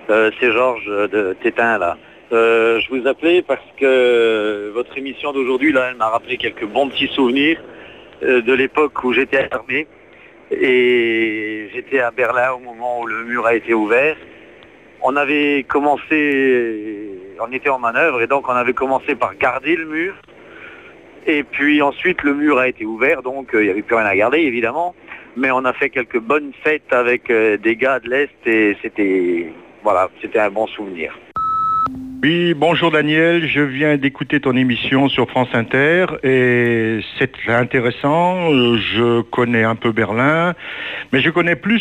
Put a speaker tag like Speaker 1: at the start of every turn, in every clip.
Speaker 1: C'est Georges de Tétin, là. Je vous appelais parce que votre émission d'aujourd'hui, là, elle m'a rappelé quelques bons petits souvenirs de l'époque où j'étais à l'armée. Et j'étais à Berlin au moment où le mur a été ouvert. On était en manœuvre et donc on avait commencé par garder le mur. Et puis ensuite le mur a été ouvert, donc il n'y avait plus rien à garder évidemment. Mais on a fait quelques bonnes fêtes avec des gars de l'Est et c'était un bon souvenir.
Speaker 2: Oui, bonjour Daniel, je viens d'écouter ton émission sur France Inter et c'est intéressant, je connais un peu Berlin, mais je connais plus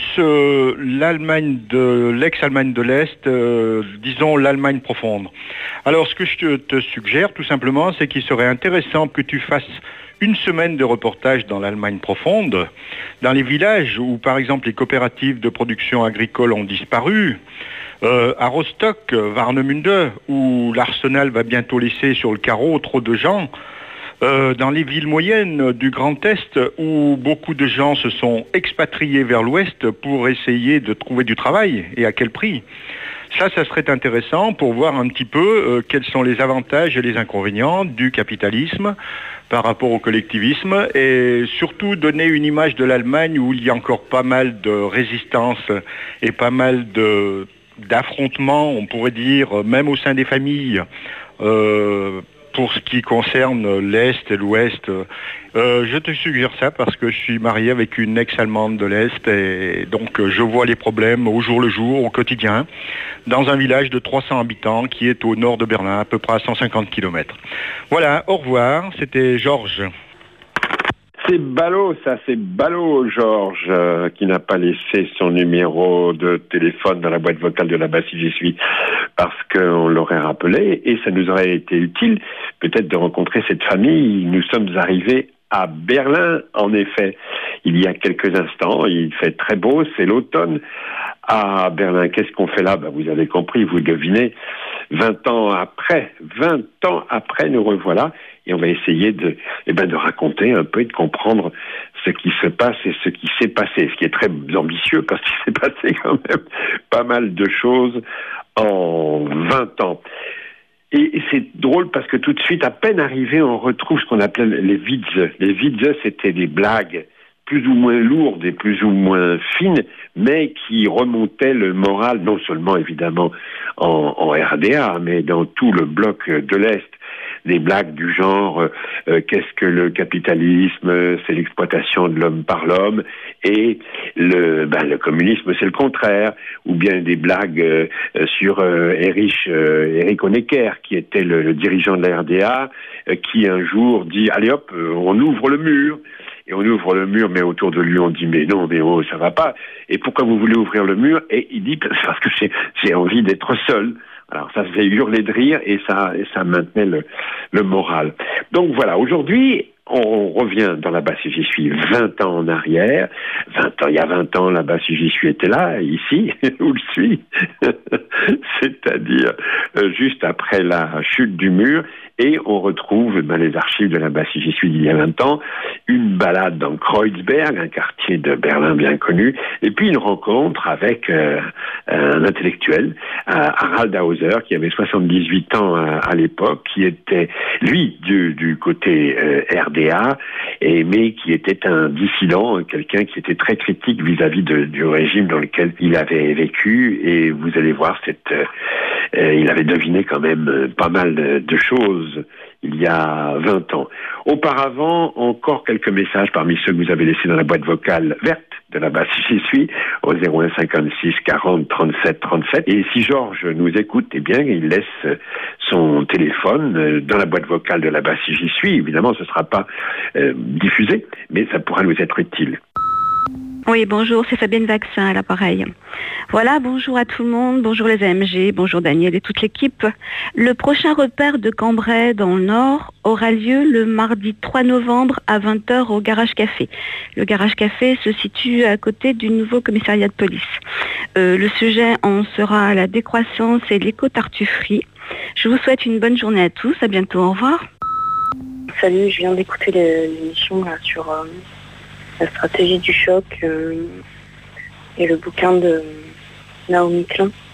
Speaker 2: l'ex-Allemagne de l'Est, disons l'Allemagne profonde. Alors ce que je te suggère tout simplement, c'est qu'il serait intéressant que tu fasses une semaine de reportage dans l'Allemagne profonde, dans les villages où par exemple les coopératives de production agricole ont disparu, à Rostock, Warnemünde, où l'Arsenal va bientôt laisser sur le carreau trop de gens, dans les villes moyennes du Grand Est, où beaucoup de gens se sont expatriés vers l'Ouest pour essayer de trouver du travail, et à quel prix. Ça serait intéressant pour voir un petit peu quels sont les avantages et les inconvénients du capitalisme par rapport au collectivisme, et surtout donner une image de l'Allemagne où il y a encore pas mal de résistance et pas mal d'affrontements, on pourrait dire, même au sein des familles, pour ce qui concerne l'Est et l'Ouest. Je te suggère ça parce que je suis marié avec une ex-allemande de l'Est et donc je vois les problèmes au jour le jour, au quotidien, dans un village de 300 habitants qui est au nord de Berlin, à peu près à 150 km. Voilà, au revoir, c'était Georges.
Speaker 3: C'est ballot, Georges, qui n'a pas laissé son numéro de téléphone dans la boîte vocale de la Bastille J'y suis, parce qu'on l'aurait rappelé, et ça nous aurait été utile, peut-être, de rencontrer cette famille. Nous sommes arrivés à Berlin, en effet, il y a quelques instants. Il fait très beau, c'est l'automne. À Berlin, qu'est-ce qu'on fait là ? Vous avez compris, vous devinez. 20 ans après, nous revoilà, et on va essayer de raconter un peu et de comprendre ce qui se passe et ce qui s'est passé, ce qui est très ambitieux parce qu'il s'est passé quand même pas mal de choses en 20 ans. Et c'est drôle parce que tout de suite, à peine arrivé, on retrouve ce qu'on appelait les Witze. Les Witze, c'était des blagues plus ou moins lourdes et plus ou moins fines, mais qui remontaient le moral, non seulement évidemment en RDA, mais dans tout le bloc de l'Est. Des blagues du genre qu'est-ce que le capitalisme, c'est l'exploitation de l'homme par l'homme, et le communisme c'est le contraire, ou bien des blagues sur Erich Honecker, qui était le dirigeant de la RDA, qui un jour dit allez hop, on ouvre le mur. Et on ouvre le mur, mais autour de lui, on dit mais non, mais oh, ça va pas. Et pourquoi vous voulez ouvrir le mur ? Et il dit parce que j'ai envie d'être seul. Alors ça faisait hurler de rire et ça maintenait le moral. Donc voilà, aujourd'hui, on revient dans la Bastille J'y suis 20 ans en arrière. Il y a 20 ans, la Bastille J'y suis était là, ici, où je suis. C'est-à-dire juste après la chute du mur. Et on retrouve les archives de la Bastille J'y suis d'il y a 20 ans, une balade dans Kreuzberg, un quartier de Berlin bien connu, et puis une rencontre avec un intellectuel, Harald Hauser, qui avait 78 ans à l'époque, qui était, lui, du côté RDA, mais qui était un dissident, quelqu'un qui était très critique vis-à-vis du régime dans lequel il avait vécu, et vous allez voir, il avait deviné quand même pas mal de choses il y a 20 ans. Auparavant, encore quelques messages parmi ceux que vous avez laissés dans la boîte vocale verte de la Bastille J'y suis, au 01 56 40 37 37. Et si Georges nous écoute, eh bien, il laisse son téléphone dans la boîte vocale de la Bastille J'y suis. Évidemment, ce ne sera pas diffusé, mais ça pourra nous être utile.
Speaker 4: Oui, bonjour, c'est Fabienne Vaccin à l'appareil. Voilà, bonjour à tout le monde, bonjour les AMG, bonjour Daniel et toute l'équipe. Le prochain repère de Cambrai dans le Nord aura lieu le mardi 3 novembre à 20h au Garage Café. Le Garage Café se situe à côté du nouveau commissariat de police. Le sujet en sera la décroissance et l'éco-tartufferie. Je vous souhaite une bonne journée à tous, à bientôt, au revoir.
Speaker 5: Salut, je viens d'écouter l'émission là, sur la stratégie du choc et le bouquin de Naomi Klein.